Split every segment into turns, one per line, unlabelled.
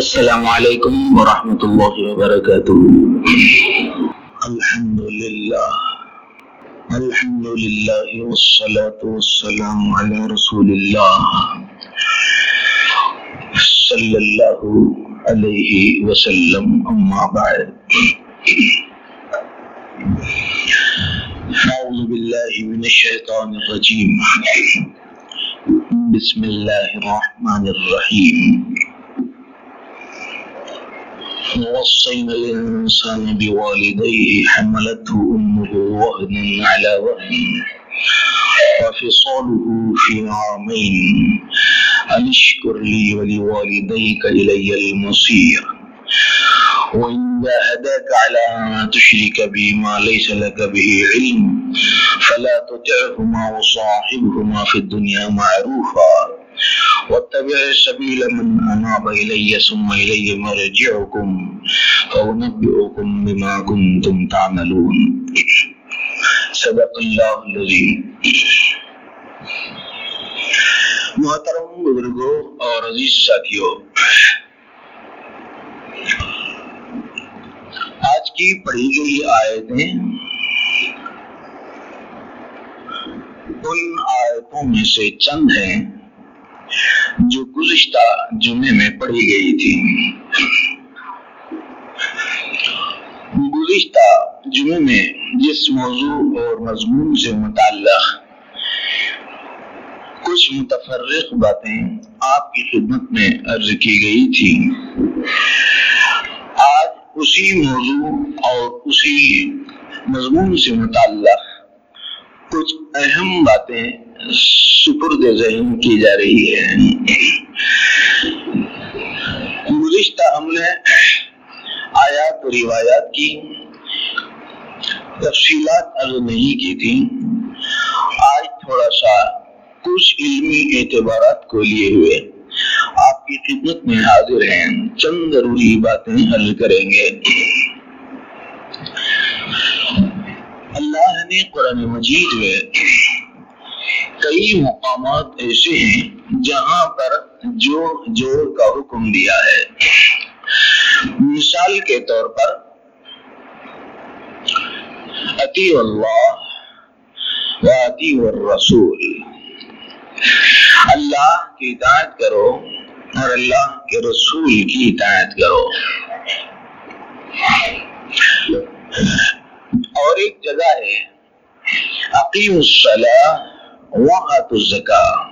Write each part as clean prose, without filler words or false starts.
السلام علیکم ورحمۃ اللہ وبرکاتہ۔ الحمد للہ والصلاة والسلام علی رسول اللہ صلی اللہ علیہ وسلم، اما بعد۔ اعوذ باللہ من الشیطان الرجیم، بسم اللہ الرحمن الرحیم۔ ووصينا الإنسان بوالديه حملته أمه وهنا على وهن وفصاله في عامين أن اشكر لي ولوالديك إلي المصير وإن جاهداك على أن تشرك بي ما ليس لك به علم فلا تطعهما وصاحبهما في الدنيا معروفا واتبع سبيل من أناب إلي ثم إلي مرجعكم فأنبئكم بما كنتم تعملون۔ صدق اللہ العظیم۔ محترم بزرگوں اور عزیز ساتھیوں، آج کی پڑھی گئی آیتیں ان آیتوں میں سے چند ہیں جو گزشتہ جمعے میں پڑھی گئی تھی۔ گزشتہ جمعے میں جس موضوع اور مضمون سے متعلق کچھ متفرق باتیں آپ کی خدمت میں عرض کی گئی تھی، آج اسی موضوع اور اسی مضمون سے متعلق کچھ اہم باتیں سپرد ذہن کی جا رہی ہے۔ گزشتہ ہم نے آیات و روایات کی تفصیلات عرض نہیں کی تھی، آج تھوڑا سا کچھ علمی اعتبارات کو لیے ہوئے آپ کی خدمت میں حاضر ہیں، چند ضروری باتیں حل کریں گے۔ اللہ نے قرآن مجید میں کئی مقامات ایسے ہیں جہاں پر جوڑ کا حکم دیا ہے۔ مثال کے طور پر اطیعوا اللہ و اطیعوا الرسول، اللہ کی اطاعت کرو اور اللہ کے رسول کی اطاعت کرو۔ اور ایک جگہ ہے اقیموا الصلاۃ وآتوا الزکاۃ،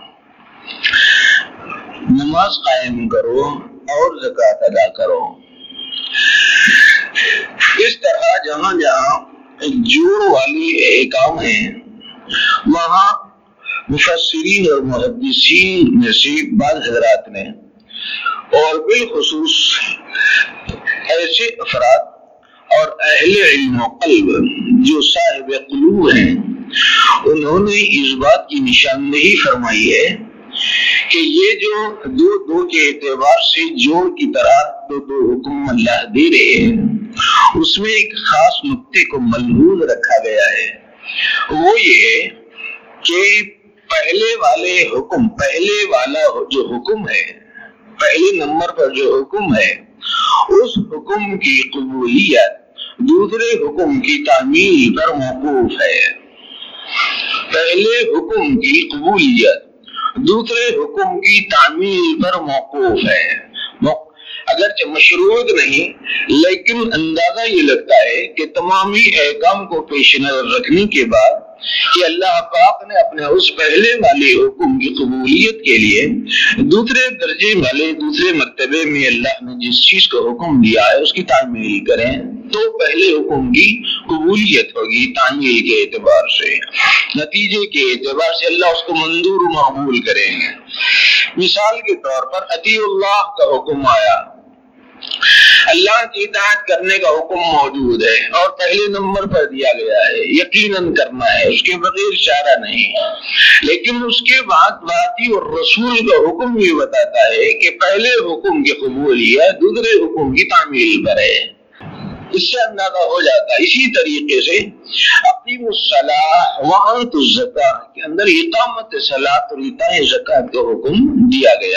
نماز قائم کرو اور زکوٰۃ ادا کرو۔ اس طرح جہاں جہاں جوڑ والی احکام ہیں وہاں مفسرین اور محدثین میں سے بعض حضرات نے اور بالخصوص ایسے افراد اور اہل علم و قلب جو صاحب قلوب ہیں، انہوں نے اس بات کی نشاندہی فرمائی ہے کہ یہ جو دو کے اعتبار سے جوڑ کی طرح دو حکم اللہ دے رہے ہیں، اس میں ایک خاص نقطے کو ملحوظ رکھا گیا ہے، وہ یہ کہ پہلے والا جو حکم ہے، پہلے نمبر پر جو حکم ہے، اس حکم کی قبولیت دوسرے حکم کی تعمیل پر موقوف ہے۔ پہلے حکم کی قبولیت دوسرے حکم کی تعمیل پر موقوف ہے۔ اگرچہ مشروط نہیں، لیکن اندازہ یہ لگتا ہے کہ تمامی احکام کو پیش نظر رکھنے کے بعد کہ اللہ پاک نے اپنے اس پہلے والے حکم کی قبولیت کے لیے دوسرے درجے والے دوسرے مرتبے میں اللہ نے جس چیز کو حکم دیا ہے اس کی تعمیل کریں تو پہلے حکم کی قبولیت ہوگی تعمیل کے اعتبار سے، نتیجے کے اعتبار سے اللہ اس کو منظور و مقبول کریں گے۔ مثال کے طور پر اطیعوا اللہ کا حکم آیا، اللہ کی اطاعت کرنے کا حکم موجود ہے اور پہلے نمبر پر دیا گیا ہے، یقیناً کرنا ہے، اس کے بغیر چارہ نہیں۔ لیکن اس کے بعد واطیع الرسول کا حکم یہ بتاتا ہے کہ پہلے حکم کی قبولیت دوسرے حکم کی تعمیل پر ہے۔ اس سے اندازہ ہو جاتا ہے۔ اسی طریقے سے اقیموا الصلاۃ وآتوا الزکاۃ کے اندر اقامت صلاۃ اور ایتاء زکوٰۃ کا حکم دیا گیا ہے۔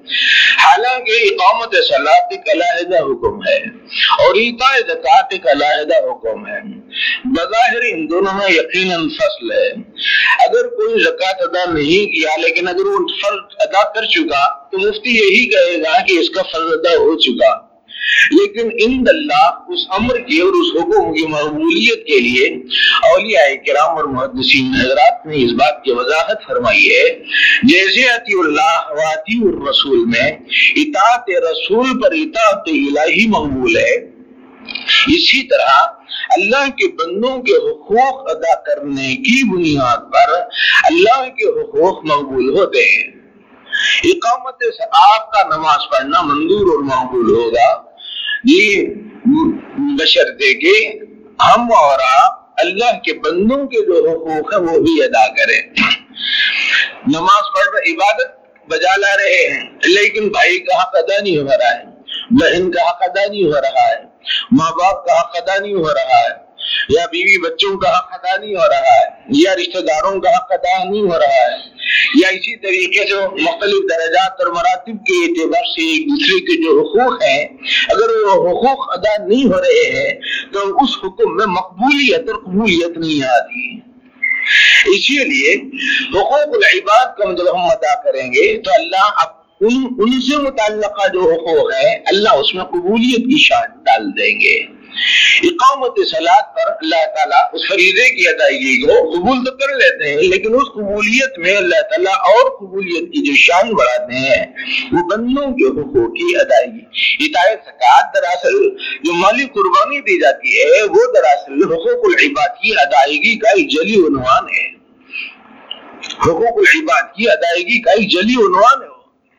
حالانکہ اقامت صلاۃ ایک علیحدہ حکم ہے اور ایتاء زکوٰۃ ایک علیحدہ حکم ہے. بظاہر ان دونوں میں یقیناً فصل ہے. اگر کوئی زکوٰۃ ادا نہیں کیا لیکن اگر وہ فرض ادا کر چکا تو مفتی یہی کہے گا کہ اس کا فرض ادا ہو چکا. لیکن عند اللہ اس امر کی اور اس حکم کی مقبولیت کے لیے اولیاء کرام اور محدثین حضرات نے اس بات کی وضاحت فرمائی ہے جیسے اطیع اللہ و اطیع الرسول میں اطاعت رسول پر اطاعت الہی مقبول ہے، اسی طرح اللہ کے بندوں کے حقوق ادا کرنے کی بنیاد پر اللہ کے حقوق مقبول ہوتے ہیں. اقامت آپ کا نماز پڑھنا منظور اور مقبول ہوگا جی بشرطے کہ ہم اور آپ اللہ کے بندوں کے جو حقوق ہیں وہ بھی ادا کریں. نماز پڑھ رہے عبادت بجا لا رہے ہیں لیکن بھائی کا حق ادا نہیں ہو رہا ہے، بہن کا حق ادا نہیں ہو رہا ہے، ماں باپ کا حق ادا نہیں ہو رہا ہے، یا بیوی بچوں کا حق ادا نہیں ہو رہا ہے، یا رشتہ داروں کا حق ادا نہیں ہو رہا ہے، یا اسی طریقے سے مختلف درجات اور مراتب کے اعتبار سے ایک دوسرے کے جو حقوق ہیں اگر وہ حقوق ادا نہیں ہو رہے ہیں تو اس حکم میں مقبولیت اور قبولیت نہیں آتی. اسی لیے حقوق العباد کا جب ہم ادا کریں گے تو اللہ ان سے متعلقہ جو حقوق ہے اللہ اس میں قبولیت کی شان ڈال دیں گے. اقامت صلاۃ پر اللہ تعالیٰ اس فریضے کی ادائیگی کو قبول تو کر لیتے ہیں لیکن اس قبولیت میں اللہ تعالیٰ اور قبولیت کی جو شان بڑھاتے ہیں وہ بندوں کے حقوق کی ادائیگی. اطاعت زکوٰۃ دراصل جو مالی قربانی دی جاتی ہے وہ دراصل حقوق العباد کی ادائیگی کا ایک جلی عنوان ہے. حقوق العباد کی ادائیگی کا ایک جلی عنوان ہے.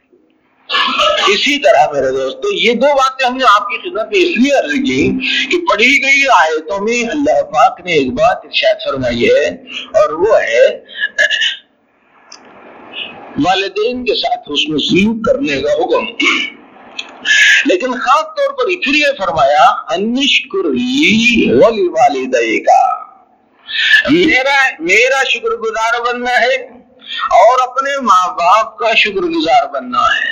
اسی طرح میرے دوستو یہ دو باتیں ہم نے آپ کی خدمت میں اس لیے عرض کی کہ پڑھی گئی آیتوں میں اللہ پاک نے ایک بات ارشاد فرمائی ہے اور وہ ہے والدین کے ساتھ حسن سلوک کرنے کا حکم. لیکن خاص طور پر پھر یہ فرمایا انشکر لی ولوالدیک، میرا شکر گزار بننا ہے اور اپنے ماں باپ کا شکر گزار بننا ہے.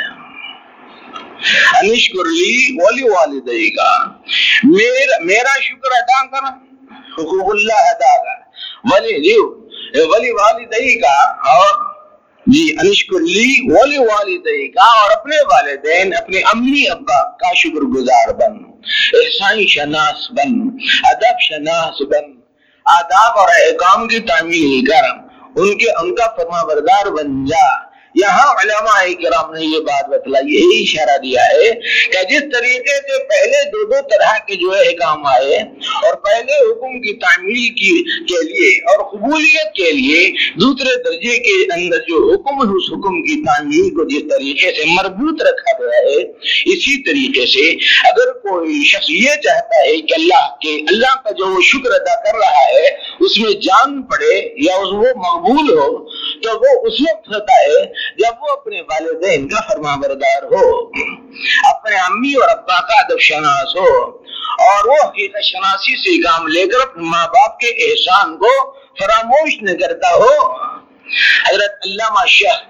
انشکر لی ولوالدیک، میرا شکر ادا کر، حقوق اللہ ادا کر، ولوالدیک اور جی انشکر لی ولوالدیک اور اپنے والدین اپنے امی ابا کا شکر گزار بن، احسان شناس بن، ادب شناس بن، آداب اور احکام کی تعمیل کر، ان کا فرما بردار بن جا. یہاں علماء کرام نے یہ بات بتلائی، یہی اشارہ دیا ہے کہ جس طریقے سے پہلے دو طرح کے جو احکام آئے اور پہلے حکم کی تعمیل کے لیے اور قبولیت کے لیے دوسرے درجے کے اندر جو حکم ہے اس حکم کی تعمیل کو جس طریقے سے مربوط رکھا گیا ہے اسی طریقے سے اگر کوئی شخص یہ چاہتا ہے کہ اللہ کا جو وہ شکر ادا کر رہا ہے اس میں جان پڑے یا وہ مقبول ہو تو وہ اس وقت ہوتا ہے جب وہ اپنے والدین کا فرما بردار ہو، اپنے امی اور ابا کا ادب شناس ہو اور وہ حقیقت شناسی سے کام لے کر اپنے ماں باپ کے احسان کو فراموش نہ کرتا ہو. حضرت علامہ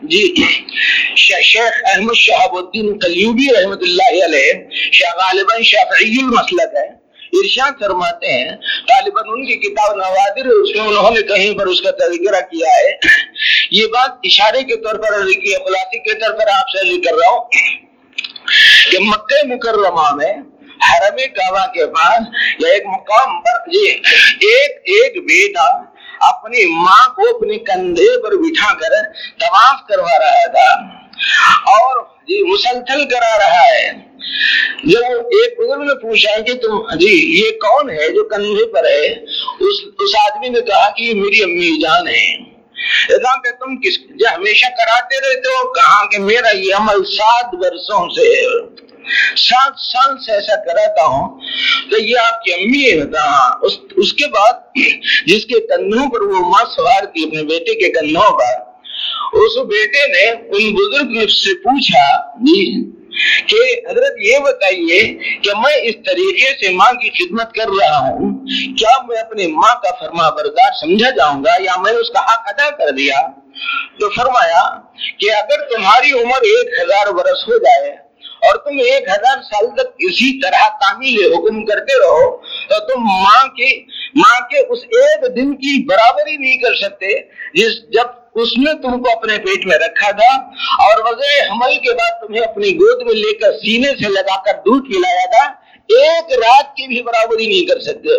شیخ احمد شہاب الدین قلیوبی رحمۃ اللہ علیہ غالباً شافعی المسلک ہے، ارشاد فرماتے ہیں غالباً ان کی کتاب نوادر اس میں انہوں نے کہیں پر اس کا تذکرہ کیا ہے. یہ بات اشارے کے طور پر عرض کی ہے، خلاصے کے طور پر آپ سے عرض کر رہا ہوں کہ مکہ مکرمہ میں حرم کعبہ کے پاس یا ایک مقام پر ایک بیٹا اپنی ماں کو اپنے کندھے پر بٹھا کر طواف کروا رہا تھا اور مسلسل کرا رہا ہے. جب ایک بزرگ نے پوچھا کہ تم یہ کون ہے جو کندھے پر ہے، اس آدمی نے کہا کہ یہ میری امی جان ہے. کہا کہ تم ہمیشہ کراتے رہتے ہو؟ کہا کہ میرا یہ عمل 7 برسوں سے 7 سال سے ایسا کراتا ہوں. تو یہ آپ کی امی ہے؟ کہا. اس کے بعد جس کے کندھوں پر وہ ماں سوار تھی اپنے بیٹے کے کندھوں پر، اس بیٹے نے ان بزرگ سے پوچھا کہ حضرت یہ بتائیے کہ میں اس طریقے سے ماں کی خدمت کر رہا ہوں، کیا میں اپنی ماں کا فرما بردار سمجھا جاؤں گا یا میں نے اس کا حق ادا کر دیا؟ تو فرمایا کہ اگر تمہاری عمر 1000 برس ہو جائے اور تم 1000 سال تک اسی طرح تعمیل حکم کرتے رہو تو تم ماں کے اس ایک دن کی برابری نہیں کر سکتے جب اس نے تم کو اپنے پیٹ میں رکھا تھا اور وضع حمل کے بعد تمہیں اپنی گود میں لے کر سینے سے لگا کر دودھ پلایا تھا، ایک رات کی بھی برابری نہیں کر سکتے۔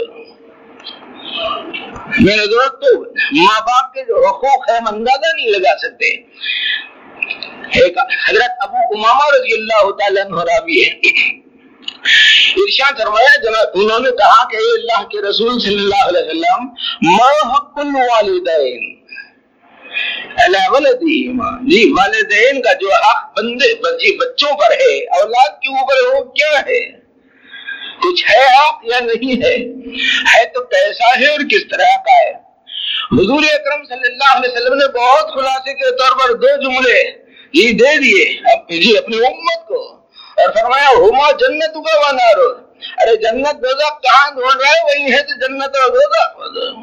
میرے دوستو، ماں باپ کے جو حقوق ہیں ہم اندازہ نہیں لگا سکتے۔ ایک حضرت ابو امامہ رضی اللہ تعالیٰ عنہ راوی ہے، ارشاد فرمایا جناب انہوں نے کہا کہ اے اللہ کے رسول صلی اللہ علیہ وسلم، ما حق الوالدین علی ولدہما، جی والدین کا جو حق بچوں پر ہے، اولاد کے اوپر وہ کیا ہے؟ کچھ ہے حق یا نہیں ہے تو کیسا ہے اور کس طرح کا ہے؟ حضور اکرم صلی اللہ علیہ وسلم نے بہت خلاصے کے طور پر 2 جملے یہ دے دیے اپنی امت کو اور فرمایا ہما جنت کا ونار، ارے جنت دوزخ کہاں ڈھونڈ رہا ہے؟ وہی ہے تو جنت اور دوزخ۔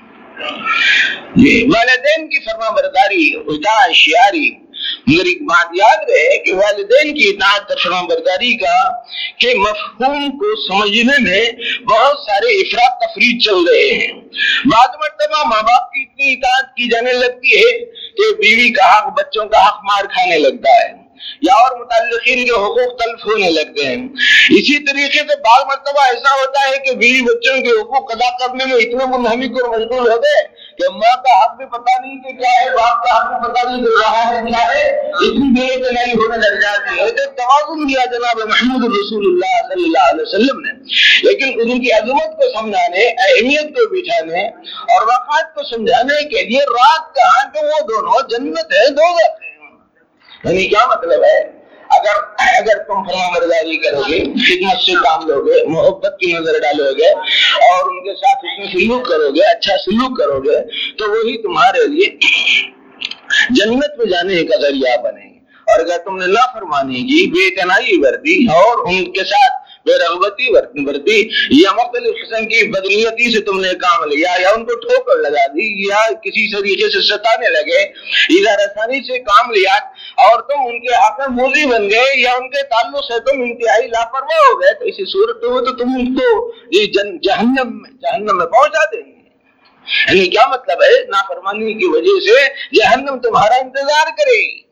والدین کی فرما برداری اطاعت شعاری، مگر ایک بات یاد رہے کہ والدین کی اطاعت اور فرما برداری کا کہ مفہوم کو سمجھنے میں بہت سارے افراد تفریح چل رہے ہیں۔ بعض مرتبہ ماں باپ کی اتنی اطاعت کی جانے لگتی ہے کہ بیوی کا حق، بچوں کا حق مار کھانے لگتا ہے یا اور متعلقین کے حقوق تلف ہونے لگتے ہیں۔ اسی طریقے سے بعض مرتبہ ایسا ہوتا ہے کہ بیوی بچوں کے حقوق ادا کرنے میں اتنے منہمک اور مشغول ہو گئے کہ ماں کا حق بھی پتہ نہیں کہ کیا ہے، باپ کا حق بھی پتہ نہیں کہ رہا ہے کیا ہے، اتنی دیر سے نہیں ہونے لگ جاتی ہے۔ تو توازن دیا جناب محمد رسول اللہ صلی اللہ علیہ وسلم نے، لیکن ان کی عظمت کو سمجھانے، اہمیت کو بٹھانے اور وقات کو سمجھانے کے لیے رات کہاں کہ وہ دونوں جنت ہے دوزخ ہے۔ یعنی کیا مطلب ہے؟ اگر تم فرما برداری کرو گے، خدمت سے کام لو گے، محبت کی نظر ڈالو گے اور ان کے ساتھ سلوک کرو گے، اچھا سلوک کرو گے تو وہی تمہارے لیے جنت میں جانے کا ذریعہ بنے گی۔ اور اگر تم نے نافرمانی کی، بے اعتنائی برتی اور ان کے ساتھ بے رغبتی برتی یا مختلف قسم کی بدنیتی سے تم نے کام لیا یا ان کو ٹھوکر لگا دی یا کسی طریقے سے ستانے لگے، ادھر آسانی سے کام لیا اور تم ان کے حق میں موذی بن گئے یا ان کے تعلق سے تم انتہائی لاپرواہ ہو گئے، تو اسی صورت میں تو تم ان کو جہنم میں پہنچا دیں گے۔ یعنی کیا مطلب ہے؟ نافرمانی کی وجہ سے جہنم تمہارا انتظار کرے گی۔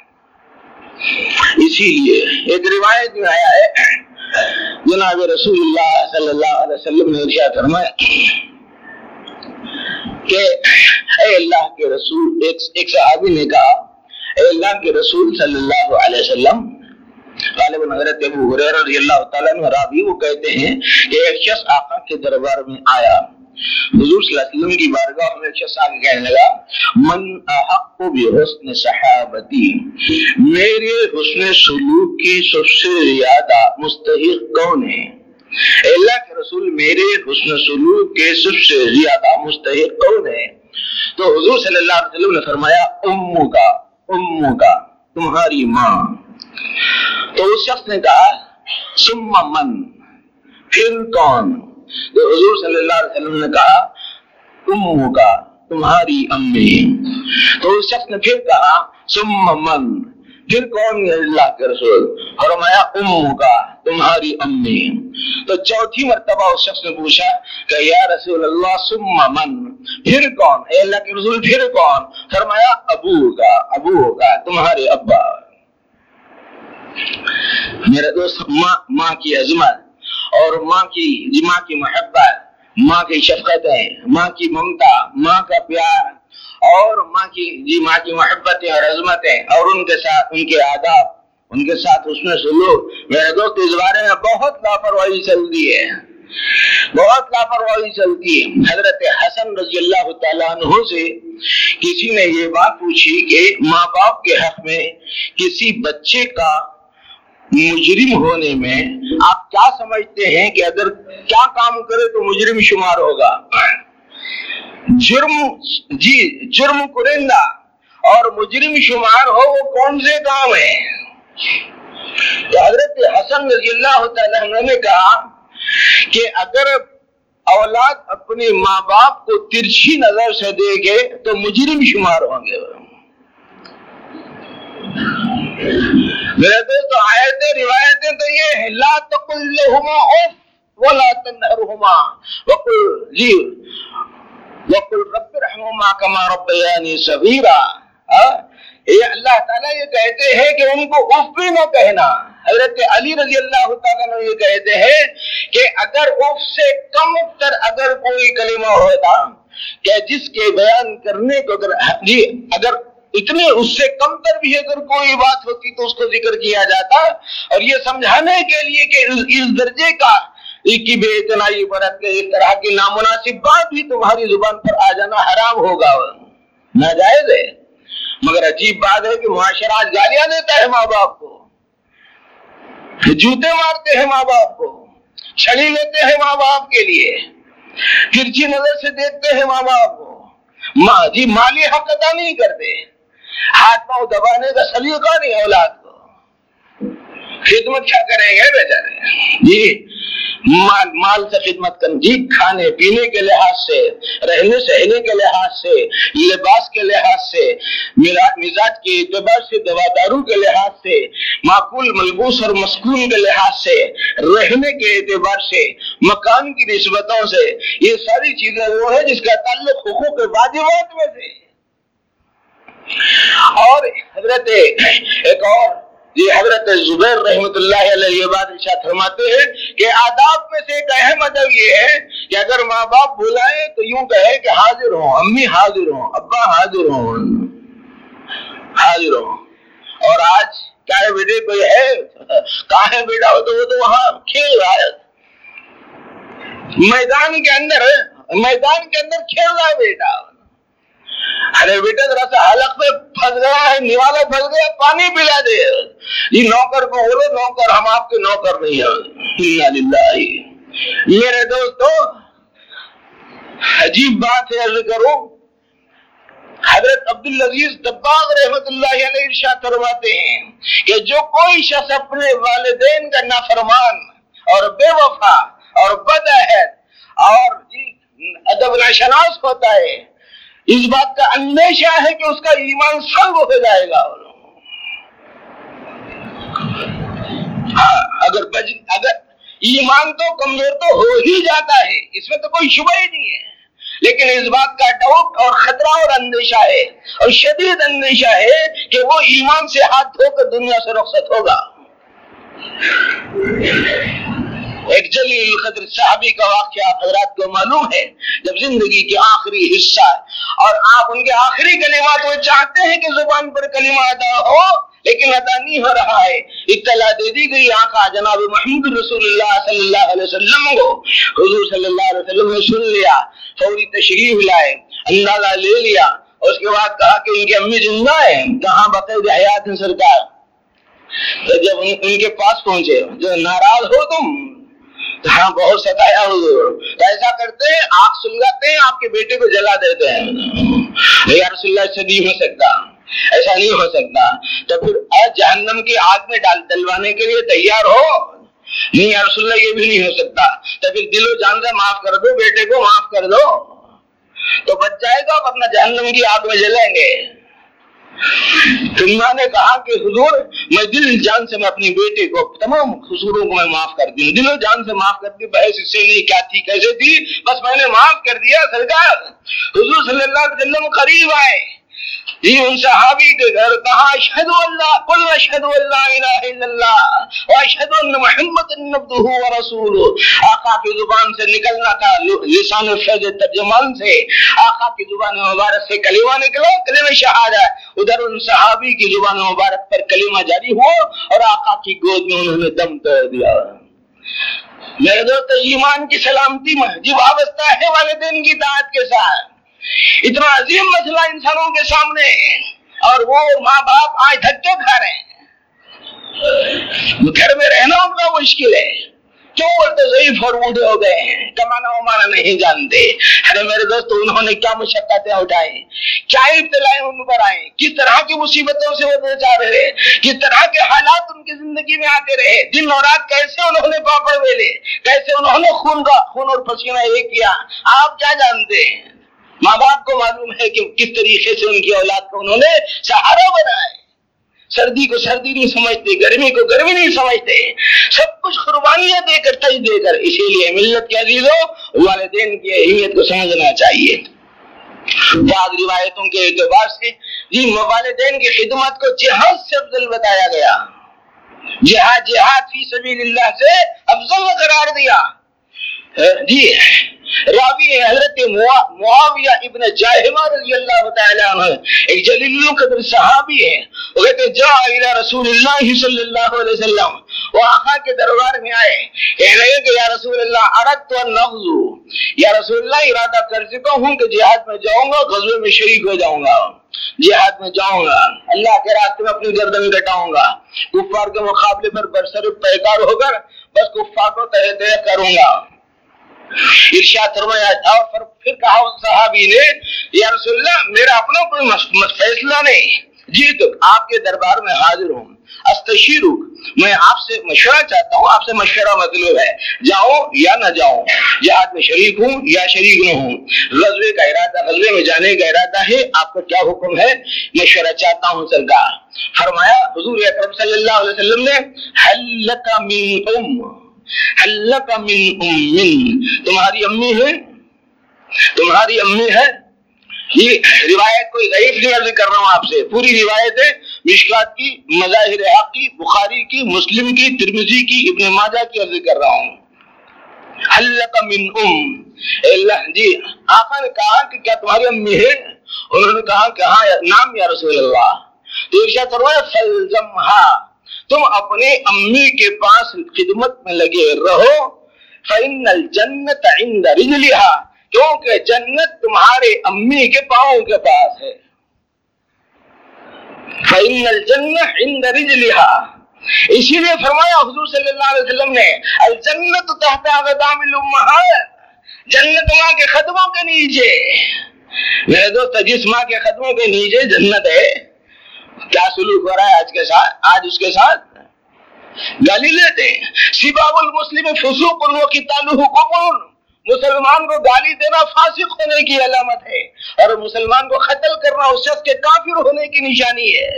اسی لیے ایک روایت میں آیا ہے، جناب رسول اللہ صلی اللہ علیہ وسلم نے ارشاد فرمایا کہ اے اللہ کے رسول، ایک صحابی نے کہا اے اللہ کے رسول صلی اللہ علیہ وسلم، غالباً حضرت ابو ہریرہ رضی اللہ تعالیٰ عنہ راوی، وہ کہتے ہیں کہ ایک شخص آقا کے دربار میں آیا، حضور صلی اللہ علیہ وسلم کی بارگاہ میں ایک شخص آ کے کہنے لگا من احق بحسن صحابتی، میرے حسن سلوک کی سب سے زیادہ مستحق کون ہے؟ اے اللہ کے رسول، میرے حسن سلوک کے سب سے زیادہ مستحق کون ہے؟ تو حضور صلی اللہ علیہ وسلم نے فرمایا امو کا، تمہاری ماں۔ تو اس شخص نے کہا ثم من، پھر کون؟ تو حضور صلی اللہ علیہ وسلم نے کہا امو کا، تمہاری امی۔ تو اس شخص نے پھر کہا ثم من، پھر کون ہے اللہ کے رسول؟ فرمایا امو کا، تمہاری امی۔ تو چوتھی مرتبہ اس شخص نے پوچھا کہ یا رسول اللہ ثم من، پھر کون؟ اے اللہ کے رسول پھر کون؟ فرمایا ابو کا، تمہارے ابا۔ میرے دوست، ماں کی عظمت اور ماں کی محبت، ماں کی شفقتیں، ماں کی ممتا، ماں کا پیار اور ماں کی محبتیں اور عظمتیں اور ان کے ساتھ ان کے آداب، ان کے ساتھ حسن سلوک، میرے دوست اس بارے میں بہت لاپرواہی چلتی ہے، بہت لاپرواہی چلتی ہے۔ حضرت حسن رضی اللہ تعالیٰ عنہ سے کسی نے یہ بات پوچھی کہ ماں باپ کے حق میں کسی بچے کا مجرم ہونے میں آپ کیا سمجھتے ہیں کہ اگر کیا کام کرے تو مجرم شمار ہوگا؟ جرم کنندہ اور مجرم شمار ہو وہ کون سے کام ہے؟ تو حضرت حسن رضی اللہ تعالیٰ عنہ نے کہا کہ اگر اولاد اپنے ماں باپ کو ترچھی نظر سے دیکھے تو مجرم شمار ہوں گے. میرے دوستو آیتیں روایتیں تو یہ ہے لا تقل لهما اف ولا تنهرهما وقل رب ارحمهما كما ربياني صغيرا. یہ اللہ تعالیٰ یہ کہتے ہیں کہ ان کو اف بھی نہ کہنا. حضرت علی رضی اللہ تعالیٰ نے یہ کہتے ہیں کہ اگر اف سے کم تر اگر کوئی کلمہ ہوتا کہ جس کے بیان کرنے کو اگر اتنے اس سے کم تر بھی اگر کوئی بات ہوتی تو اس کو ذکر کیا جاتا اور یہ سمجھانے کے لیے کہ اس درجے کا کی بے اتنائی برت کے اس طرح کی نامناسب بات بھی تمہاری زبان پر آ جانا حرام ہوگا ناجائز ہے. مگر عجیب بات ہے کہ معاشرہ آج گالیاں دیتا ہے ماں باپ کو, جوتے مارتے ہیں ماں باپ کو, چھڑی لیتے ہیں ماں باپ کے لیے, ترچھی نظر سے دیکھتے ہیں ماں باپ کو, مالی حق ادا نہیں کرتے, ہاتھ پاؤں دبانے کا سلیقہ نہیں اولاد کو, خدمت کیا کریں گے بیچارے جی, مال سے خدمت کریں جی, کھانے پینے کے لحاظ سے, رہنے سہنے کے لحاظ سے, لباس کے لحاظ سے, مزاج کے اعتبار سے, دوا دارو کے لحاظ سے, معقول ملبوس اور مسکون کے لحاظ سے, رہنے کے اعتبار سے, مکان کی نسبتوں سے, یہ ساری چیزیں وہ ہے جس کا تعلق حقوق واجبات میں سے. اور حضرت ایک اور یہ حضرت زبیر رحمت اللہ علیہ یہ بات ارشاد فرماتے ہیں کہ آداب میں سے ایک اہم ادب یہ ہے کہ اگر ماں باپ بلائیں تو یوں کہے کہ حاضر ہوں, امی حاضر ہوں, ابا حاضر ہوں, حاضر ہوں. اور آج کیا ہے بیٹے کوئی ہے کہاں ہے بیٹا, ہو تو وہ تو وہاں کھیل رہا ہے, میدان کے اندر کھیل رہا ہے بیٹا. ارے بیٹا ذرا سا حلق میں پھنس گیا ہے, نوالا پھنس گیا, پانی پلا دے. یہ نوکر کو بولو نوکر, ہم آپ کے نوکر نہیں ہیں. انا للہ. میرے دوستو عجیب بات ہے, عرض کرو حضرت عبدالعزیز دباغ رحمت اللہ علیہ ارشاد فرماتے ہیں کہ جو کوئی شخص اپنے والدین کا نافرمان اور بے وفا اور بدعہد اور ادب ناشناس ہوتا ہے, اس بات کا اندیشہ ہے کہ اس کا ایمان سلب ہو جائے گا. اگر ایمان تو کمزور تو ہو ہی جاتا ہے, اس میں تو کوئی شبہ ہی نہیں ہے, لیکن اس بات کا ڈاؤٹ اور خطرہ اور اندیشہ ہے, اور شدید اندیشہ ہے کہ وہ ایمان سے ہاتھ دھو کر دنیا سے رخصت ہوگا. ایک جلیل القدر صحابی کا واقعہ آپ حضرات کو معلوم ہے, جب زندگی کے آخری حصہ اور آپ ان کے آخری کلمات وہ چاہتے ہیں کہ زبان پر کلمہ ادا ہو لیکن ادا نہیں ہو رہا ہے, اطلاع دے دی گئی آقا جناب محمد رسول اللہ صلی اللہ علیہ وسلم کو. حضور صلی اللہ علیہ وسلم نے سن لیا, فوری تشریف لائے, اندازہ لے لیا, اور اس کے بعد کہا کہ ان کی امی زندہ ہیں, کہاں بقید حیات ہیں سرکار. تو جب ان کے پاس پہنچے, جو ناراض ہو تم, ہاں بہت ستایا حضور, تو ایسا کرتے ہیں آگ سلگاتے ہیں, آپ کے بیٹے کو جلا دیتے ہیں. یا رسول اللہ ایسا نہیں ہو سکتا, ایسا نہیں ہو سکتا. تو پھر جہنم کی آگ میں ڈلوانے کے لیے تیار ہو, نہیں یا رسول اللہ یہ بھی نہیں ہو سکتا. تو پھر دل و جان سے معاف کر دو, بیٹے کو معاف کر دو تو بچ جائے گا, ورنہ جہنم کی آگ میں جلیں گے. تمہاں نے کہا کہ حضور میں دل جان سے میں اپنی بیٹے کو تمام قصوروں کو میں معاف کر دوں, دل و جان سے معاف کر دی, بحث اس سے نہیں کیا تھی کیسے تھی, بس میں نے معاف کر دیا. سرکار حضور صلی اللہ علیہ وسلم قریب آئے, جی ان صحابی کے گھر, کہا اشہد اللہ قل اشہد اللہ الہ الا اللہ و اشہد ان محمد عبدہ و رسولہ. آقا کی زبان سے نکلنا تھا, لسان فیض ترجمان سے آقا کی زبان مبارک سے کلمہ نکلا, کلمہ شہادت. ادھر ان صحابی کی زبان مبارک پر کلمہ جاری ہو اور آقا کی گود میں انہوں نے دم توڑ دیا. میرے دوست ایمان کی سلامتی جی وابستہ ہے والدین کی اطاعت کے ساتھ. اتنا عظیم مسئلہ انسانوں کے سامنے, اور وہ ماں باپ آج دھکے کھا رہے ہیں, گھر میں رہنا ان کا مشکل ہے, کیوں بولتے ضعیف اور بوڑھے ہو گئے ہیں, کمانا ومانا نہیں جانتے. ارے میرے دوست انہوں نے کیا مشقتیں اٹھائی, کیا ابتلائیں ان پر آئیں، کس طرح کی مصیبتوں سے وہ دو چار رہے، کس طرح کے حالات ان کی زندگی میں آتے رہے، دن اور رات کیسے انہوں نے پاپڑ ویلے، کیسے انہوں نے خون اور پسینہ ایک کیا، آپ کیا جانتے ہیں؟ ماں باپ کو معلوم ہے کہ کس طریقے سے ان کی اولاد کو انہوں نے سہارا بنایا ہے۔ سردی کو سردی نہیں سمجھتے، گرمی کو گرمی نہیں سمجھتے، سب کچھ قربانیاں دے کر تج دے کر۔ اسی لیے ملت کے عزیزوں، والدین کی اہمیت کو سمجھنا چاہیے۔ بعض روایتوں کے اعتبار سے والدین کی خدمت کو جہاد سے افضل بتایا گیا، جہاد فی سبیل اللہ سے افضل قرار دیا۔ راوی ہے حضرت معاویہ ابن جاہمہ رضی اللہ تعالی عنہ، ایک جلیل القدر صحابی ہے۔ وہ کہتے جاء الی رسول اللہ صلی اللہ علیہ وسلم، وہ آقا کے دربار میں آئے، کہنے لگے کہ یا رسول اللہ اردت ان نغزو، یا رسول اللہ ارادہ کر چکا ہوں کہ جہاد میں جاؤں گا، غزوے میں شریک ہو جاؤں گا، جہاد میں جاؤں گا، اللہ کے راستے میں اپنی گردن کٹاؤں گا، کفار کے مقابلے پر برسر پیکار ہو کر بس کفار کو تہہ تہہ کروں گا۔ ارشاد فرمایا، اور پھر کہا اس صحابی نے یا رسول اللہ میرا اپنا کوئی فیصلہ نہیں، جی تو آپ کے دربار میں حاضر ہوں، استشیرک، میں آپ سے مشورہ چاہتا ہوں، آپ سے مشورہ مطلوب ہے، جاؤں یا نہ جاؤں، جہاد میں شریک ہوں یا شریک نہ ہوں، غزوے میں جانے کا ارادہ ہے، آپ کا کیا حکم ہے، مشورہ چاہتا ہوں سرکار۔ فرمایا حضور اکرم صلی اللہ علیہ وسلم نے حل لک من تمہاری امی ہے، تمہاری امی ہے۔ یہ روایت کوئی غریب نہیں عرض کر رہا ہوں آپ سے، پوری روایت ہے، مشکات کی، مظاہر حق کی، بخاری کی، مسلم کی، ترمذی کی، ابن ماجہ کی عرض کر رہا ہوں۔ حلق من اللہ، جی آقا نے کہا کہ کیا تمہاری امی ہے؟ انہوں نے کہا کہ ہاں نام یا رسول اللہ۔ تو ارشاد فرمایا فلزمھا، تم اپنے امی کے پاس خدمت میں لگے رہو، فإن الجنت عند رجلها، کیونکہ جنت تمہارے امی کے پاؤں کے پاس ہے۔ فإن الجنت عند رجلها، اسی لیے فرمایا حضور صلی اللہ علیہ وسلم نے الجنت تحت اقدام الامہات، جنت ماں کے قدموں کے نیچے۔ میرے دوست جس ماں کے قدموں کے نیچے جنت ہے، کیا سلوک ہو رہا ہے آج کے ساتھ؟ آج اس کے ساتھ گالی لیتے ہیں۔ سباب المسلم فسوق وقتالہ کفر، مسلمان کو گالی دینا فاسق ہونے کی علامت ہے، اور مسلمان کو قتل کرنا اس شخص کے کافر ہونے کی نشانی ہے۔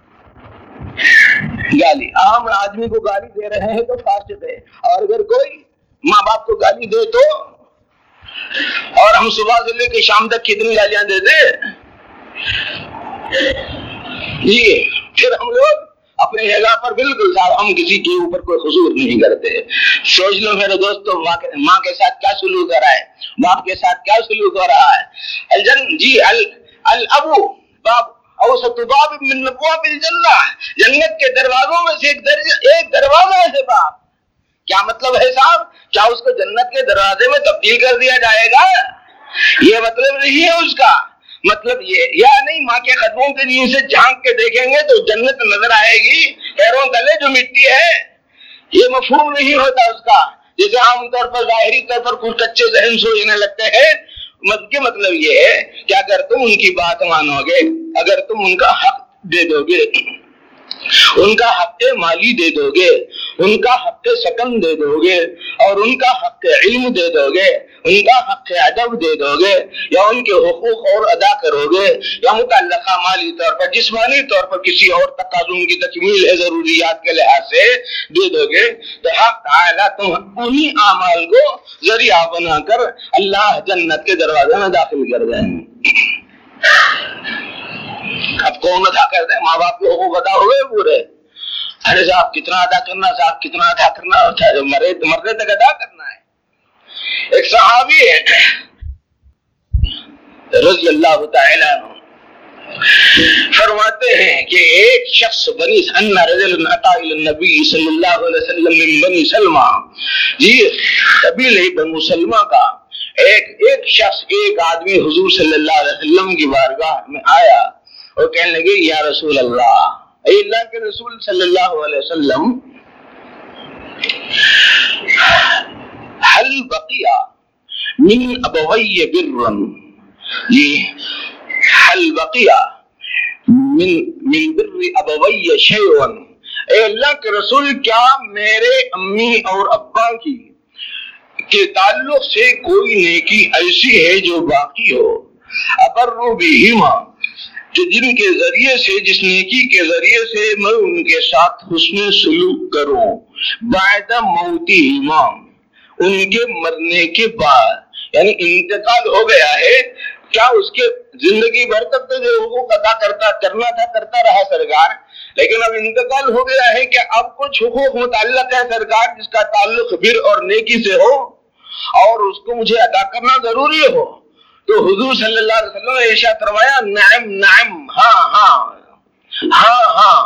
گالی، عام آدمی کو گالی دے رہے ہیں تو فاسق ہے، اور اگر کوئی ماں باپ کو گالی دے تو، اور ہم صبح سے لے کے شام تک کتنی گالیاں دے دیں، یہ پھر ہم لوگ اپنے جگہ پر بالکل صاحب، ہم کسی کے اوپر کوئی قصور نہیں کرتے۔ سوچ لو میرے دوستو، ماں کے ساتھ کیا سلوک ہو رہا ہے، باپ کے ساتھ کیا سلوک ہو رہا ہے۔ جی الابو باب اوسط باب من ابواب الجنہ، جنت کے دروازوں میں سے ایک دروازہ ہے باپ۔ کیا مطلب ہے صاحب؟ کیا اس کو جنت کے دروازے میں تبدیل کر دیا جائے گا؟ یہ مطلب نہیں ہے اس کا، مطلب یہ یا نہیں ماں کے قدموں کے نیچے سے جھانک کے دیکھیں گے تو جنت نظر آئے گی، پیروں تلے جو مٹی ہے، یہ مفہوم نہیں ہوتا اس کا، جیسے عام طور پر ظاہری طور پر کچھ کچے ذہن سوچنے لگتے ہیں۔ مطلب یہ ہے کہ اگر تم ان کی بات مانو گے، اگر تم ان کا حق دے دو گے، ان کا حق مالی دے دو گے، ان کا حق سکن دے دو گے، اور ان کا حق علم دے دو گے، ان کا حق ادب دے دو گے، یا ان کے حقوق اور ادا کرو گے، یا متعلقہ مالی طور پر، جسمانی طور پر کسی اور تقاضوں کی تکمیل ہے ضروریات کے لحاظ سے دے دو گے، تو حق تعالیٰ تم انہی اعمال کو ذریعہ بنا کر اللہ جنت کے دروازے میں داخل کر دیں گے۔ اب کون ادا کرتے ہیں؟ ماں باپ کے حقوق ادا ہوئے پورے؟ ارے صاحب کتنا ادا کرنا، صاحب کتنا ادا کرنا، مرنے تک ادا کرنا ہے۔ ایک صحابی ہے رضی اللہ تعالی عنہ، فرماتے ہیں کہ ایک شخص بنی ان رجل اتى الى النبي صلی اللہ علیہ وسلم من بنی سلمہ، جی قبیلہ بنو سلمہ کا ایک شخص، ایک آدمی حضور صلی اللہ علیہ وسلم کی بارگاہ میں آیا اور کہنے لگے یا رسول اللہ، اے اللہ کے رسول صلی اللہ علیہ وسلم، حل بقیہ من ابوی برا، یہ هل بقي من بر ابوی شیء، اے اللہ کے رسول کیا میرے امی اور ابا کی کے تعلق سے کوئی نیکی ایسی ہے جو باقی ہو؟ ابر بہما، جو جن کے ذریعے سے، جس نیکی کے ذریعے سے میں ان کے ساتھ حسن سلوک کروں، بعد موتہما، ان کے مرنے کے بعد، یعنی انتقال ہو گیا ہے، کیا اس کے زندگی بھر تک تو جو حقوق ادا کرنا تھا کرتا رہا سرکار، لیکن اب انتقال ہو گیا ہے کہ اب کچھ حقوق متعلق ہے سرکار جس کا تعلق بر اور نیکی سے ہو اور اس کو مجھے ادا کرنا ضروری ہو؟ تو حضور صلی اللہ علیہ وسلم نے ارشاد فرمایا نعم نعم، ہاں ہاں ہاں ہاں۔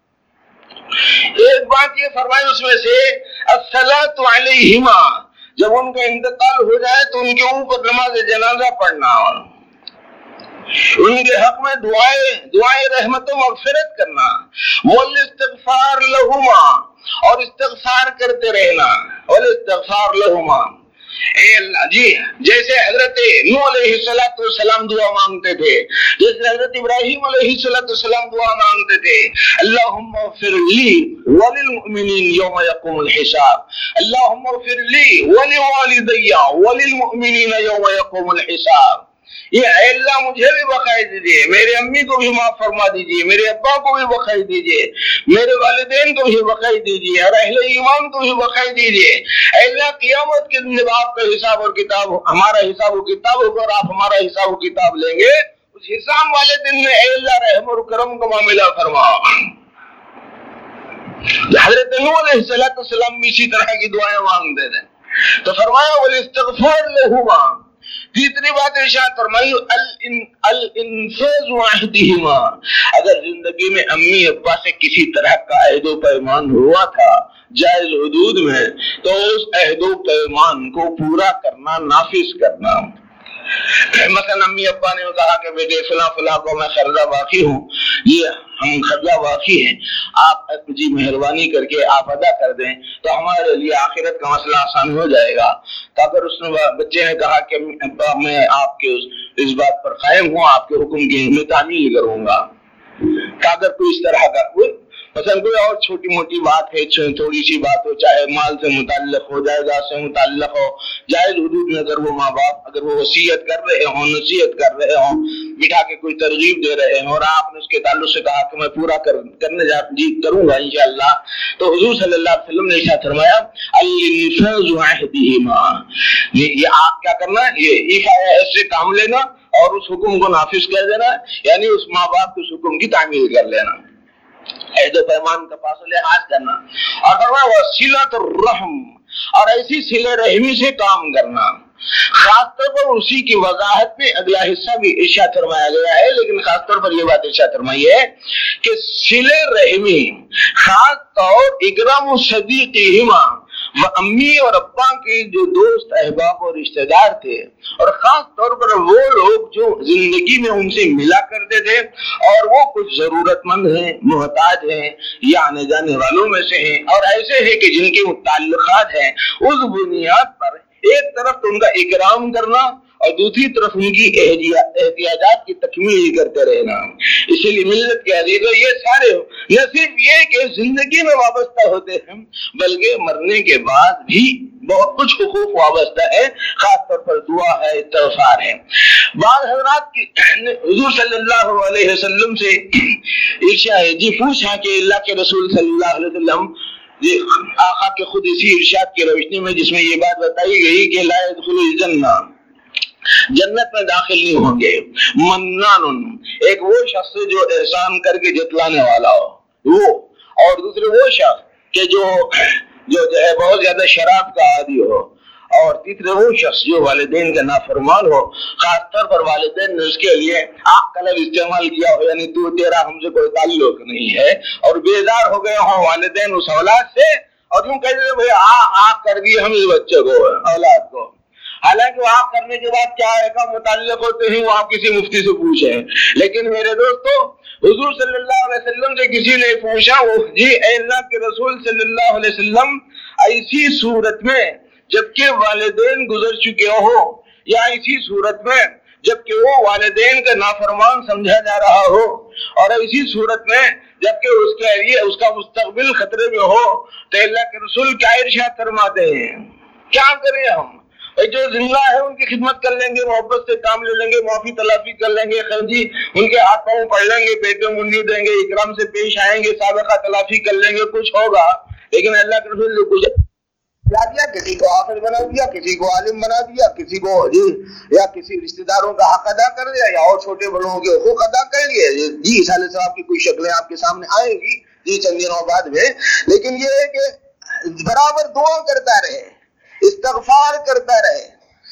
ایک بات یہ فرمائی اس میں سے الصلاۃ علیہما، جب ان کا انتقال ہو جائے تو ان کے اوپر نماز جنازہ پڑھنا، ان کے حق میں دعائے رحمت و مغفرت کرنا، والاستغفار لہما، اور استغفار کرتے رہنا، والاستغفار لہما۔ اے اللہ جی، جیسے حضرت نوح علیہ السلام دعا مانگتے تھے، جیسے حضرت ابراہیم علیہ السلام دعا مانگتے تھے، اللہم اغفر لی وللمؤمنین یوم یقوم الحساب، اللہم اغفر لی ولوالدی وللمؤمنین یوم یقوم الحساب۔ یہ اے اللہ مجھے بھی بخشائے دیجیے، میرے امی کو بھی معاف فرما دیجیے، میرے ابا کو بھی بخشائے دیجیے، میرے والدین کو بھی بخشائے دیجیے، اور اہل ایمان کو بھی بخشائے دیجیے۔ اے اللہ قیامت کے دن جب آپ کا حساب اور کتاب، ہمارا حساب و کتاب ہوگا اور آپ ہمارا حساب و کتاب لیں گے، اس حساب والے دن میں اے اللہ رحم اور کرم کا معاملہ فرما۔ حضرت نوح علیہ السلام بھی اسی طرح کی دعائیں مانگتے تھے، تو فرمایا والاستغفار لہما۔ تیسری بات ارشاد فرمائی الانفاذ عہدہما، اگر زندگی میں امی ابا سے کسی طرح کا عہد و پیمان ہوا تھا جائز حدود میں، تو اس عہد و پیمان کو پورا کرنا، نافذ کرنا۔ مثلا امی ابا نے کہا کہ بیٹے فلاں کو میں قرضہ باقی ہوں، یہ ہم قرضہ باقی ہیں، آپ جی مہربانی کر کے آپ ادا کر دیں تو ہمارے لیے آخرت کا مسئلہ آسان ہو جائے گا۔ تو اگر اس بچے نے کہا کہ ابا میں آپ کے اس بات پر قائم ہوں، آپ کے حکم کی میں تعمیل کروں گا، تو اگر کوئی اس طرح کا مثلا کوئی اور چھوٹی موٹی بات ہے، تھوڑی سی بات ہو، چاہے مال سے متعلق ہو، جائیداد سے متعلق ہو، جائز حدود میں اگر وہ ماں باپ اگر وہ وصیت کر رہے ہوں، نصیحت کر رہے ہوں، بٹھا کے کوئی ترغیب دے رہے ہیں اور آپ نے اس کے تعلق سے کہا کہ میں پورا کرنے کروں گا انشاءاللہ، تو حضور صلی اللہ علیہ وسلم نے ارشاد فرمایا الانفاذ عہدہما، یہ آپ کیا کرنا، یہ ایفائے سے کام لینا اور اس حکم کو نافذ کر دینا، یعنی اس ماں باپ کے اس حکم کی تعمیل کر لینا، عہد و پیمان کا پاس و لحاظ کرنا۔ اور فرمایا وصلۃ الرحم، اور ایسی صلہ رحمی سے کام کرنا۔ خاص طور پر اسی کی وضاحت میں اگلا حصہ بھی ارشاد فرمایا گیا ہے، لیکن خاص طور پر یہ بات ارشاد فرمائی ہے کہ صلہ رحمی خاص طور اکرام صدیقہما، امی اور ابا کے جو دوست احباب اور رشتہ دار تھے، اور خاص طور پر وہ لوگ جو زندگی میں ان سے ملا کرتے تھے اور وہ کچھ ضرورت مند ہیں، محتاج ہیں یا آنے جانے والوں میں سے ہیں اور ایسے ہیں کہ جن کے تعلقات ہیں، اس بنیاد پر ایک طرف ان کا اکرام کرنا اور دوسری طرف ان کی احتیاجات کی تکمیل کرتے رہنا۔ اسی لیے ملت کے عزیزوں، یہ سارے نہ صرف یہ کہ زندگی میں وابستہ ہوتے ہیں بلکہ مرنے کے بعد بھی بہت کچھ حقوق وابستہ ہے، خاص طور پر دعا ہے، استغفار ہے۔ بعض حضرات کی حضور صلی اللہ علیہ وسلم سے ارشاد ہے جی پوچھا کہ اللہ کے رسول صلی اللہ علیہ وسلم آقا کے خود اسی ارشاد کی روشنی میں جس میں یہ بات بتائی گئی کہ لا يدخل الجنہ، جنت میں داخل نہیں ہوں گے، منان، ایک وہ شخص جو احسان کر کے جتلانے والا ہو وہ، اور دوسرے وہ شخص کہ جو ہے بہت زیادہ شراب کا عادی ہو، اور تیسرے وہ شخص جو والدین کا نافرمان ہو، خاص طور پر والدین نے اس کے لیے آگ کا لفظ استعمال کیا ہو، یعنی تو تیرا ہم سے کوئی تعلق نہیں ہے، اور بیزار ہو گئے ہوں والدین اس اولاد سے اور یوں کہتے ہیں بھئی آگ کر دی ہم اس بچے کو، اولاد کو، حالانکہ وہ آپ کرنے کے بعد کیا ہے کا متعلق ہوتے ہیں وہ آپ کسی مفتی سے پوچھیں۔ لیکن میرے دوستو، حضور صلی اللہ علیہ وسلم سے کسی نے پوچھا، وہ جی اے اللہ کے رسول صلی اللہ علیہ وسلم ایسی صورت میں جبکہ والدین گزر چکے ہو یا اسی صورت میں جبکہ وہ والدین کا نافرمان سمجھا جا رہا ہو، اور اسی صورت میں جبکہ اس کے لیے اس کا مستقبل خطرے میں ہو، تو اللہ کے رسول کیا ارشاد فرماتے ہیں؟ کیا کریں ہم؟ جو زندہ ہے ان کی خدمت کر لیں گے، محبت سے کام لے لیں گے، معافی تلافی کر لیں گے، خرجی ان کے ہاتھ پاؤں پڑھ لیں گے، پیٹوں منڈی دیں گے، اکرام سے پیش آئیں گے، سابقہ تلافی کر لیں گے، کچھ ہوگا۔ لیکن اللہ کے رسول نے کچھ دیا، کسی کو حافظ بنا دیا، کسی کو عالم بنا دیا، کسی کو یا کسی رشتہ داروں کا حق ادا کر دیا، یا اور چھوٹے بڑوں کے حقوق ادا کر لیے۔ جی سال صاحب کی کوئی شکلیں آپ کے سامنے آئیں گی جی چند دنوں بعد میں، لیکن یہ ہے کہ برابر دعا کرتا رہے، استغفار کرتا رہے،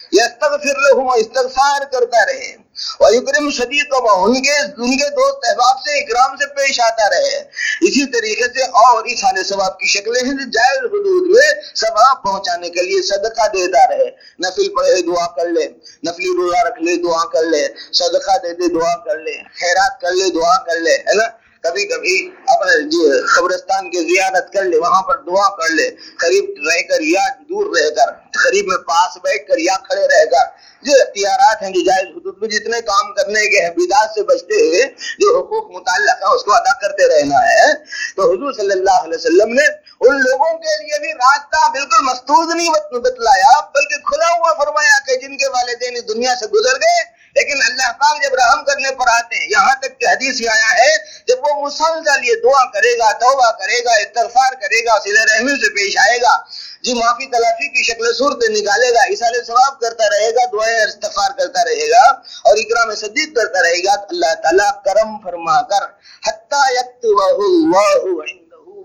یستغفر لہم، استغفار کرتا رہے، اور اکرم صدیقہ، ان کے دوست احباب سے اکرام سے پیش آتا رہے۔ اسی طریقے سے اور اس حال ثواب کی شکلیں ہیں جو جائز حدود میں ثواب پہنچانے کے لیے صدقہ دیتا رہے، نفل پڑھے دعا کر لے، نفلی روزہ رکھ لے دعا کر لے، صدقہ دے دے دعا کر لے، خیرات کر لے دعا کر لے، ہے نا، کبھی کبھی اپنے قبرستان کی زیارت کر لے، وہاں پر دعا کر لے، قریب رہ کر یا دور رہ کر، قریب میں پاس بیٹھ کر یا کھڑے رہ کر، جو اختیارات ہیں جو جائز حدود میں جتنے کام کرنے کے ہیں، بدعات سے بچتے ہوئے جو حقوق متعلق ہے اس کو ادا کرتے رہنا ہے۔ تو حضور صلی اللہ علیہ وسلم نے ان لوگوں کے لیے بھی راستہ بالکل مستور نہیں بتلایا، بلکہ کھلا ہوا فرمایا کہ جن کے والدین اس دنیا سے گزر گئے، لیکن اللہ پاک جب رحم کرنے پر آتے ہیں، یہاں تک کہ حدیث میں آیا ہے جب وہ مسلسل یہ دعا کرے گا، توبہ کرے گا، استغفار کرے گا، صلہ رحمی سے پیش آئے گا، جی معافی تلافی کی شکل صورت نکالے گا، ایصال ثواب کرتا رہے گا، دعائیں استغفار کرتا رہے گا اور اکرام صدیق کرتا رہے گا، تو اللہ تعالیٰ کرم فرما کر حتی یکتبہ اللہ عندہ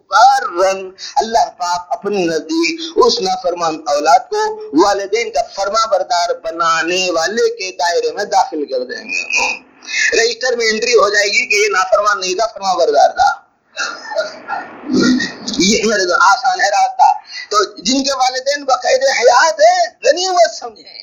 بارن، اللہ پاک اپنے نزدیک اس نافرمان اولاد کو والدین کا فرما بردار بنانے والے کے دائرے میں داخل کر دیں گے۔ رجسٹر میں انٹری ہو جائے گی کہ یہ نافرمان نہیں تھا، فرما بردار تھا۔ یہ میرے تو آسان ہے راستہ۔ تو جن کے والدین باقاعدہ حیات ہے، غنیمت سمجھیں۔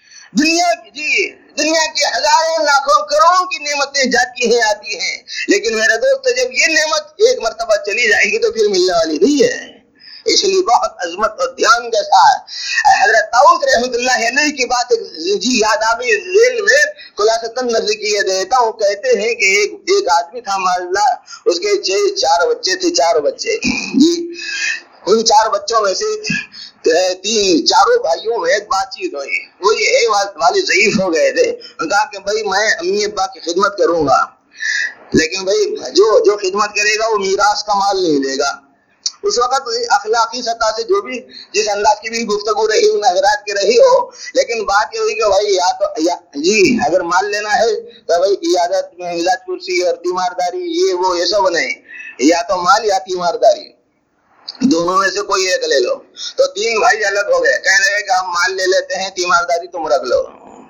دنیا کی ہزاروں لاکھوں کروڑوں کی نعمتیں جاتی ہیں آتی ہیں، لیکن میرے دوست جب یہ نعمت ایک مرتبہ چلی جائے گی تو پھر ملنے والی نہیں ہے، اس لیے بہت عظمت اور دھیان کے ساتھ حضرت طاؤس رحمۃ اللہ علیہ کی بات جی یاد آئی ذیل میں خلاصتاً نظر کیے دیتا ہوں۔ کہتے ہیں کہ ایک آدمی تھا مالدار، اس کے چار بچے تھے، چار بچے جی، ان چار بچوں میں سے چاروں بھائیوں میں ایک بات چیت ہوئی، وہ یہ ہے والد ضعیف ہو گئے تھے، کہا کہ بھائی میں امی ابا کی خدمت کروں گا، لیکن بھائی جو خدمت کرے گا وہ میراث کا مال نہیں لے گا۔ اس وقت اخلاقی سطح سے جو بھی جس انداز کی بھی گفتگو رہی ان حضرات کی رہی ہو، لیکن بات یہ ہوئی کہ بھائی جی اگر مال لینا ہے تو بھائی عیادت میں علاج کرسی اور تیمارداری یہ سب نہیں، یا تو مال یا تیمارداری، دونوں میں سے کوئی ایک لے لو۔ تو تین بھائی الگ ہو گئے، کہنے لگے کہ ہم مال لے لیتے ہیں، تیمارداری تم رکھ لو۔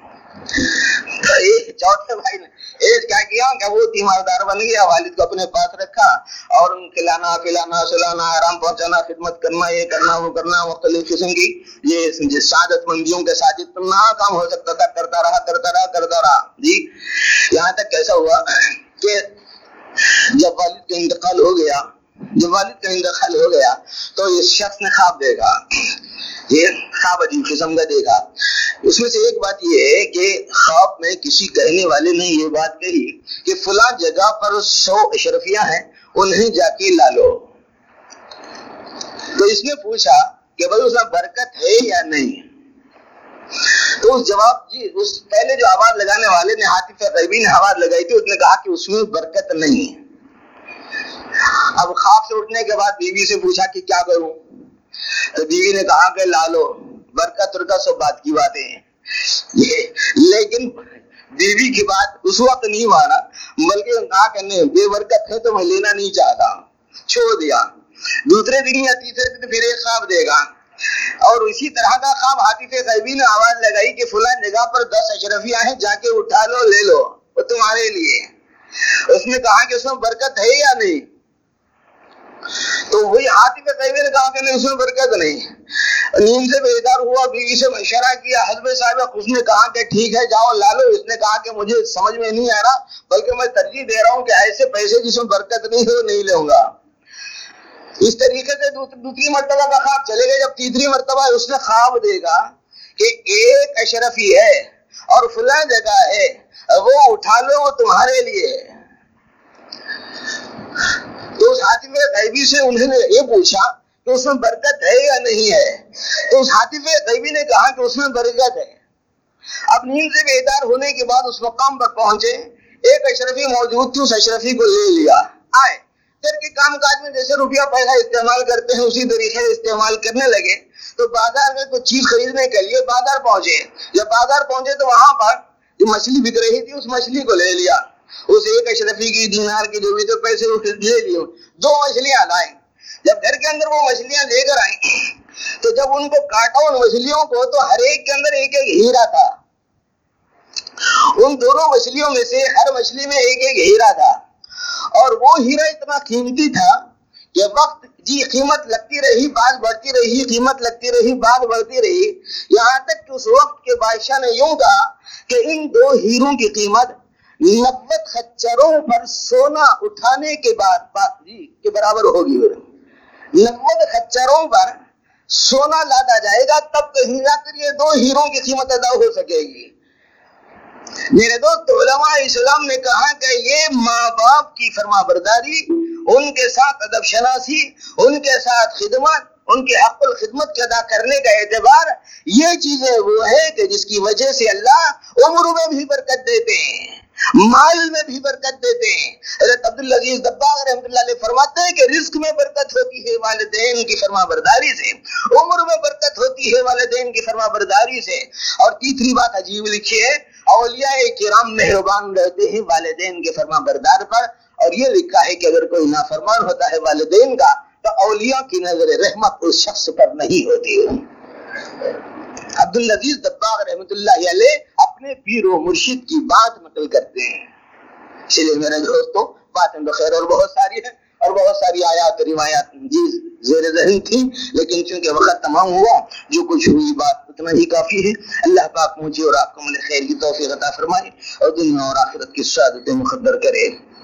چوتھے بھائی نے کیا کیا کہ وہ تیماردار بن گیا، والد کو اپنے پاس رکھا اور ان کھلانا پلانا سلانا آرام پہنچانا خدمت کرنا یہ کرنا وہ کرنا مختلف قسم کی یہ سعادت مندیوں کے ساتھ جتنا کام ہو سکتا تھا کرتا رہا جی، یہاں تک کیسا ہوا کہ جب والد کا انتقال ہو گیا تو اس شخص نے خواب دیکھا، یہ خواب عجیب قسم کا دیکھا۔ اس میں سے ایک بات یہ ہے کہ خواب میں کسی کہنے والے نے یہ بات کہی کہ فلاں جگہ پر 100 اشرفیاں ہیں، انہیں جا کے لا لو۔ تو اس نے پوچھا کہ بھائی اس میں برکت ہے یا نہیں؟ تو اس جواب اس پہلے جو آواز لگانے والے نے حاطف غیبی نے آواز لگائی تھی، اس نے کہا کہ اس میں برکت نہیں۔ اب خواب سے اٹھنے کے بعد بیوی سے پوچھا کہ کیا کروں؟ تو بیوی نے کہا کہ لا لو، برکت سب بات کی باتیں ہیں، لیکن بیوی کی بات اس وقت نہیں مانا، بلکہ کہا کہ نہیں بے برکت ہے تو میں لینا نہیں چاہتا، چھوڑ دیا۔ دوسرے دن یا تیسرے دن پھر ایک خواب دے گا اور اسی طرح کا خواب حاطف غیبی نے آواز لگائی کہ فلاں جگہ پر 10 اشرفیاں ہیں، جا کے اٹھا لو، لے لو، وہ تمہارے لیے۔ اس نے کہا کہ اس میں برکت ہے یا نہیں؟ تو وہی حاطف غیبی نے کہا کہ نہیں اس میں برکت نہیں۔ نیند سے بیدار ہوا، بیوی سے مشورہ کیا، حسب صاحب اس نے کہا کہ ٹھیک ہے جاؤ لا لو۔ اس نے کہا کہ مجھے سمجھ میں نہیں آ رہا، بلکہ میں ترجیح دے رہا ہوں کہ ایسے پیسے جس میں برکت نہیں ہے وہ نہیں لوں گا۔ اس طریقے سے دوسری مرتبہ کا خواب چلے گا، جب تیسری مرتبہ اس نے خواب دے گا کہ ایک اشرفی ہے اور فلاں جگہ ہے وہ اٹھا لو، وہ تمہارے لیے۔ تو اس حاتف غیبی سے انہوں نے یہ پوچھا کہ اس میں برکت ہے یا نہیں ہے، تو اس حاتف غیبی نے کہا کہ اس میں برکت ہے۔ اب نیند سے بیدار ہونے کے بعد اس مقام پر پہنچے، ایک اشرفی موجود تھی، اس اشرفی کو لے لیا، آئے گھر کے کام کاج میں جیسے روپیہ پیسہ استعمال کرتے ہیں اسی طریقے سے استعمال کرنے لگے۔ تو بازار میں کچھ چیز خریدنے کے لیے بازار پہنچے، جب بازار پہنچے تو وہاں پر جو مچھلی بک رہی تھی اس مچھلی کو لے لیا، اس ایک اشرفی کی دینار کی جو بھی تو پیسے لے لیے، 2 مچھلیاں لائیں۔ جب گھر کے اندر وہ مچھلیاں لے کر آئیں تو جب ان کو کاٹا ان مچھلیوں کو تو ہر ایک کے اندر ایک ایک ہیرا تھا، ان دونوں مچھلیوں میں سے ہر مچھلی میں ایک ایک ہیرا تھا، اور وہ ہیرا اتنا قیمتی تھا کہ وقت قیمت لگتی رہی، بعد بڑھتی رہی، قیمت لگتی رہی، بعد بڑھتی رہی، یہاں تک کہ اس وقت کے بادشاہ نے یوں کہا کہ ان 2 ہیروں کی قیمت 90 خچروں پر سونا اٹھانے کے بعد کے برابر ہوگی۔ 90 خچروں پر سونا لادا جائے گا تب کہیں جا کر یہ 2 ہیروں کی قیمت ادا ہو سکے گی۔ میرے دوست علماء اسلام نے کہا کہ یہ ماں باپ کی فرما برداری، ان کے ساتھ ادب شناسی، ان کے ساتھ خدمت، ان کے حق الخدمت کے ادا کرنے کا اعتبار، یہ چیزیں وہ ہے کہ جس کی وجہ سے اللہ عمر میں بھی برکت دیتے ہیں، مال میں بھی برکت دیتے ہیں۔ حضرت عبدالعزیز دباغ رحمۃ اللہ علیہ فرماتے ہیں کہ رزق میں برکت ہوتی ہے والدین کی فرما برداری سے، عمر میں برکت ہوتی ہے والدین کی فرما برداری سے۔ اور تیسری بات عجیب لکھی ہے، اولیاء کرام مہربان رہتے ہیں والدین کے فرما بردار پر، اور یہ لکھا ہے کہ اگر کوئی نافرمان ہوتا ہے والدین کا تو اولیاء کی نظر رحمت اس شخص پر نہیں ہوتی۔ عبدالعزیز دباغ رحمۃ اللہ علیہ اپنے پیر و مرشد کی بات نقل کرتے ہیں۔ اس لیے میرے دوستوں باتیں تو خیر اور بہت ساری ہیں، اور بہت ساری آیات روایات زیر ذہن تھی، لیکن چونکہ وقت تمام ہوا، جو کچھ ہوئی بات اتنا ہی کافی ہے۔ اللہ پاک مجھے اور آپ کو عمل خیر کی توفیق عطا فرمائے اور دنیا اور آخرت کی سعادتیں مقدر کرے۔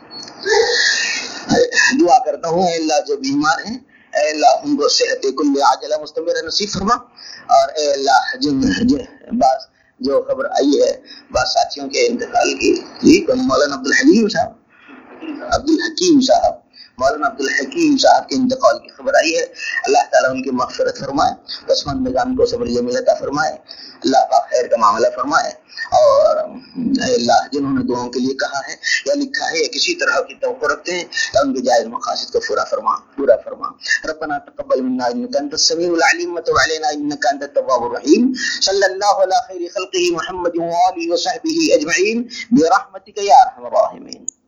دعا کرتا ہوں، اے اللہ جو بیمار ہیں اے اللہ ان کو صحت کل عاجلہ مستمرہ نصیب فرما، اور اے اللہ بعض جو خبر آئی ہے بعض ساتھیوں کے انتقال کی، مولانا عبدالحکیم صاحب مولانا عبدالحکیم صاحب کے انتقال کی خبر آئی ہے، اللہ تعالیٰ ان کی مغفرت فرمائے، پسماندہ جان کو صبر جمیل عطا فرمائے، اللہ پاک خیر کا معاملہ فرمائے، اور اے اللہ جنہوں نے دعاؤں کے لیے کہا ہے یا لکھا ہے یا کسی طرح کی توقع رکھتے ہیں ان کے جائز مقاصد کو پورا فرما۔ ربنا تقبل منا انك انت السميع العليم وتب علينا انك انت التواب الرحيم، صلى الله على خير خلقه محمد وآله وصحبه اجمعين برحمتك يا ارحم الراحمين۔